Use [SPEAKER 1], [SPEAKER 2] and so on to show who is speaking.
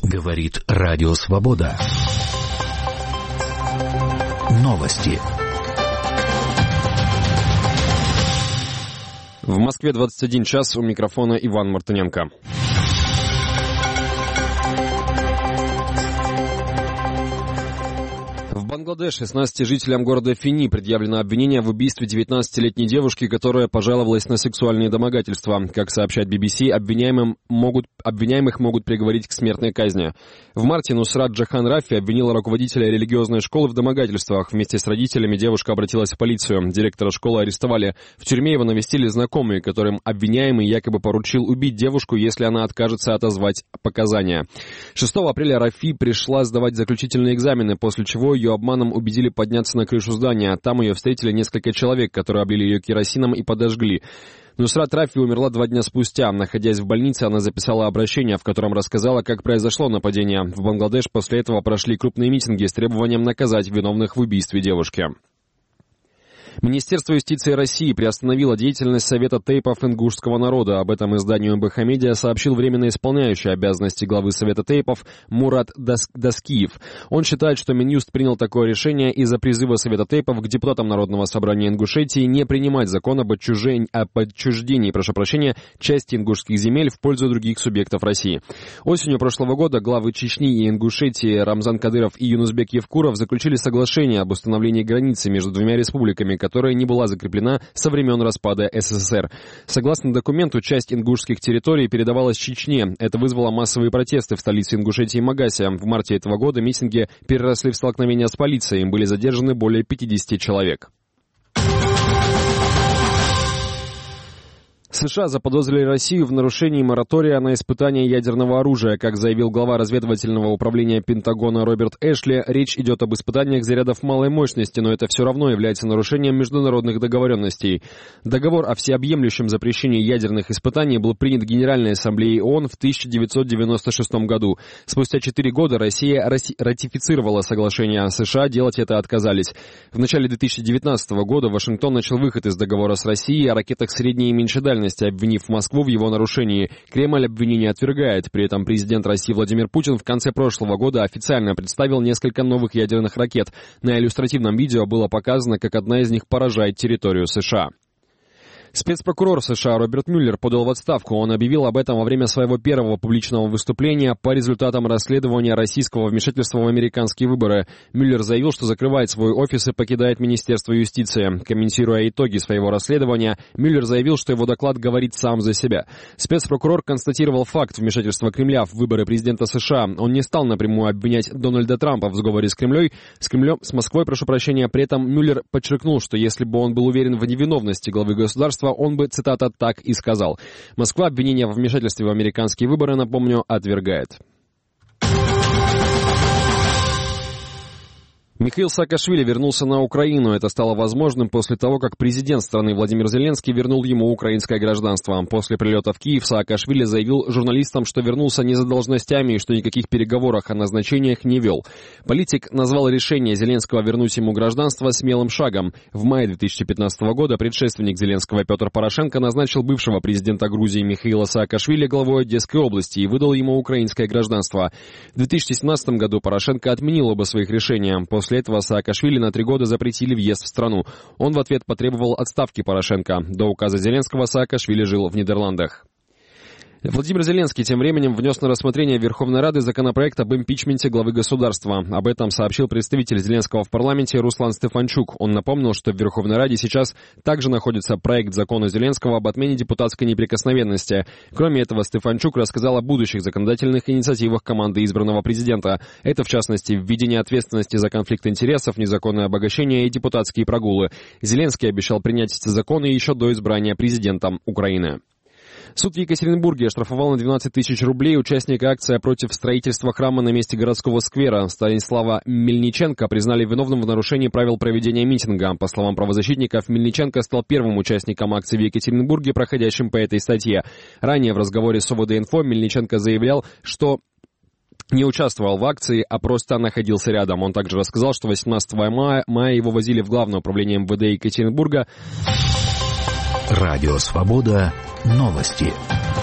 [SPEAKER 1] Говорит Радио Свобода. Новости.
[SPEAKER 2] В Москве 21 час, у микрофона Иван Мартыненко. В Бангладеш 16 жителям города Фини предъявлено обвинение в убийстве 19-летней девушки, которая пожаловалась на сексуальные домогательства. Как сообщает BBC, обвиняемых могут приговорить к смертной казни. В марте Нусрат Джахан Рафи обвинила руководителя религиозной школы в домогательствах. Вместе с родителями девушка обратилась в полицию. Директора школы арестовали. В тюрьме его навестили знакомые, которым обвиняемый якобы поручил убить девушку, если она откажется отозвать показания. 6 апреля Рафи пришла сдавать заключительные экзамены, после чего ее обманом убедили подняться на крышу здания. Там ее встретили несколько человек, которые облили ее керосином и подожгли. Нусрат Рафи умерла 2 дня спустя. Находясь в больнице, она записала обращение, в котором рассказала, как произошло нападение. В Бангладеш после этого прошли крупные митинги с требованием наказать виновных в убийстве девушки. Министерство юстиции России приостановило деятельность Совета тейпов ингушского народа. Об этом изданию МБХ Медиа сообщил временно исполняющий обязанности главы Совета тейпов Мурат Даскиев. Он считает, что Минюст принял такое решение из-за призыва Совета тейпов к депутатам Народного собрания Ингушетии не принимать закон об отчуждении части ингушских земель в пользу других субъектов России. Осенью прошлого года главы Чечни и Ингушетии Рамзан Кадыров и Юнусбек Евкуров заключили соглашение об установлении границы между двумя республиками, которая не была закреплена со времен распада СССР. Согласно документу, часть ингушских территорий передавалась Чечне. Это вызвало массовые протесты в столице Ингушетии Магасе. В марте этого года митинги переросли в столкновения с полицией. Им были задержаны более 50 человек. США заподозрили Россию в нарушении моратория на испытание ядерного оружия. Как заявил глава разведывательного управления Пентагона Роберт Эшли, речь идет об испытаниях зарядов малой мощности, но это все равно является нарушением международных договоренностей. Договор о всеобъемлющем запрещении ядерных испытаний был принят Генеральной Ассамблеей ООН в 1996 году. Спустя 4 года Россия ратифицировала соглашение, а США делать это отказались. В начале 2019 года Вашингтон начал выход из договора с Россией о ракетах средней и меньшей дальности, обвинив Москву в его нарушении. Кремль обвинение отвергает. При этом президент России Владимир Путин в конце прошлого года официально представил несколько новых ядерных ракет. На иллюстративном видео было показано, как одна из них поражает территорию США. Спецпрокурор США Роберт Мюллер подал в отставку. Он объявил об этом во время своего первого публичного выступления по результатам расследования российского вмешательства в американские выборы. Мюллер заявил, что закрывает свой офис и покидает Министерство юстиции. Комментируя итоги своего расследования, Мюллер заявил, что его доклад говорит сам за себя. Спецпрокурор констатировал факт вмешательства Кремля в выборы президента США. Он не стал напрямую обвинять Дональда Трампа в сговоре с Москвой, При этом Мюллер подчеркнул, что если бы он был уверен в невиновности главы государства, он бы, цитата, так и сказал. Москва обвинения в вмешательстве в американские выборы, напомню, отвергает. Михаил Саакашвили вернулся на Украину. Это стало возможным после того, как президент страны Владимир Зеленский вернул ему украинское гражданство. После прилета в Киев Саакашвили заявил журналистам, что вернулся не за должностями и что никаких переговоров о назначениях не вел. Политик назвал решение Зеленского вернуть ему гражданство смелым шагом. В мае 2015 года предшественник Зеленского Петр Порошенко назначил бывшего президента Грузии Михаила Саакашвили главой Одесской области и выдал ему украинское гражданство. В 2017 году Порошенко отменил оба своих решения. После этого Саакашвили на 3 года запретили въезд в страну. Он в ответ потребовал отставки Порошенко. До указа Зеленского Саакашвили жил в Нидерландах. Владимир Зеленский тем временем внес на рассмотрение Верховной Рады законопроект об импичменте главы государства. Об этом сообщил представитель Зеленского в парламенте Руслан Стефанчук. Он напомнил, что в Верховной Раде сейчас также находится проект закона Зеленского об отмене депутатской неприкосновенности. Кроме этого, Стефанчук рассказал о будущих законодательных инициативах команды избранного президента. Это, в частности, введение ответственности за конфликт интересов, незаконное обогащение и депутатские прогулы. Зеленский обещал принять эти законы еще до избрания президентом Украины. Суд в Екатеринбурге оштрафовал на 12 тысяч рублей участника акции против строительства храма на месте городского сквера. Станислава Мельниченко признали виновным в нарушении правил проведения митинга. По словам правозащитников, Мельниченко стал первым участником акции в Екатеринбурге, проходящим по этой статье. Ранее в разговоре с ОВД-Инфо Мельниченко заявлял, что не участвовал в акции, а просто находился рядом. Он также рассказал, что 18 мая его возили в Главное управление МВД Екатеринбурга.
[SPEAKER 1] Радио Свобода. Новости.